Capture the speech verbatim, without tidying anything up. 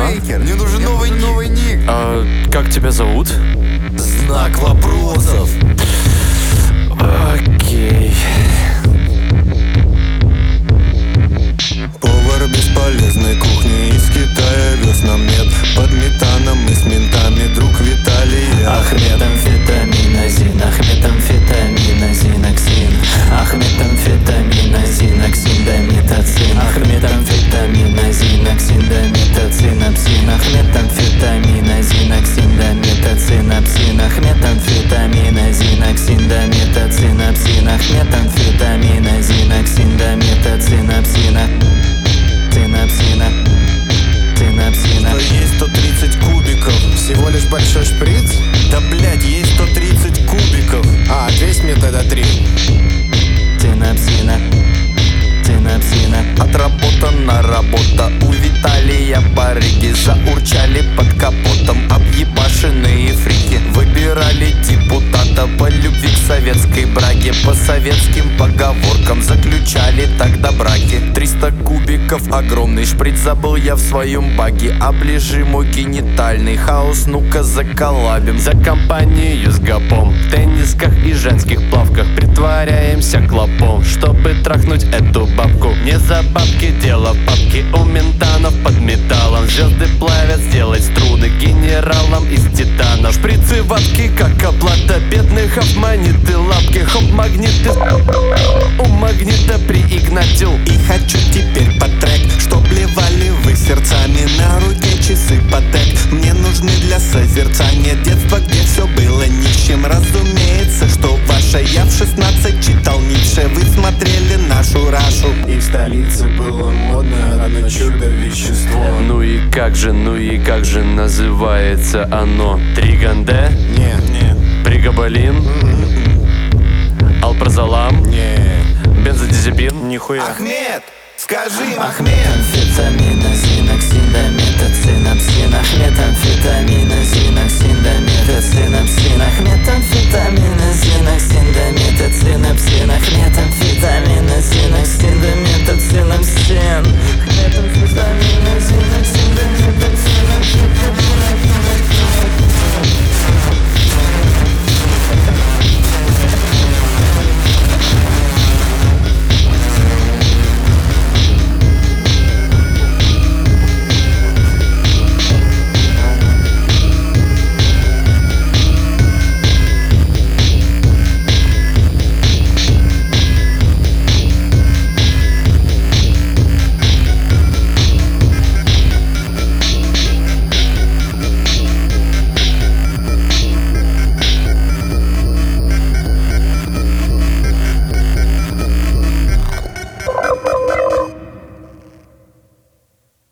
Мне нужен новый, новый ник. А как тебя зовут? Знак вопросов. Окей. Повар бесполезной кухни из Китая вез нам мед. Под метаном мы с ментами, друг Виталий Ахмед амфетаминозин, Ахмед амфетаминозин, оксин, Ахмед амфетаминозин, оксин, дометацин, Ахмед амфетаминозин, оксин, дометацин, апсин, Ахмед амфетаминозин, оксин, дометацин, апсин, Ахмед амфетаминозин, оксин, дометацин, апсин, Ахмед амфетаминозин, оксин, дометацин, апсина, тинапсина, тинапсина. Есть сто тридцать кубиков. Всего лишь большой шприц? Да блять, есть сто тридцать кубиков. А, ответь мне тогда три. Тинапсина, тинапсина. Отработана работа у Виталия. Барыги заурчали под капотом. Объебашенные фрики выбирали депутата по любви к советской браке. По советским поговоркам заключали тогда браки. Триста кубиков, огромный шприц забыл я в своем баге. Оближи мой генитальный хаос, ну-ка заколабим. За компанию с гопом, в теннисках и женских плавках притворяемся клопом, чтобы трахнуть эту бабку. Не за бабки, дело в папке. У ментанов под металлом звезды плавят, сделать струны генералам из титанов. Шприцы ватки, как оплата бедных, обманеты лапки. Хоп, магниты, у магнита приигнатил. И хочу теперь под трек, чтоб плевали вы сердцами. На руке часы Патек мне нужны для созерцания детства, где все было нищим. Разумеется, что ваше. Я в шестнадцать читал Ницше. Вы смотрели нашу Рашу. И в столице было модно одно чудо-вещество. Ну и как же, ну и как же называется оно? Триганде? Нет, нет, Пригабалин? Алпразолам? нет. Бензодиазепин? Нихуя. Ахмед, скажи, Ахмед Ахмед. амфетаминозин, оксин, дометацин, апсин, Ахмед амфетаминозин, оксин, дометацин, апсин, Ахмед амфетаминозин, оксин, дометацин, апсин, Ахмед амфетаминозин, оксин, дометацин, апсин.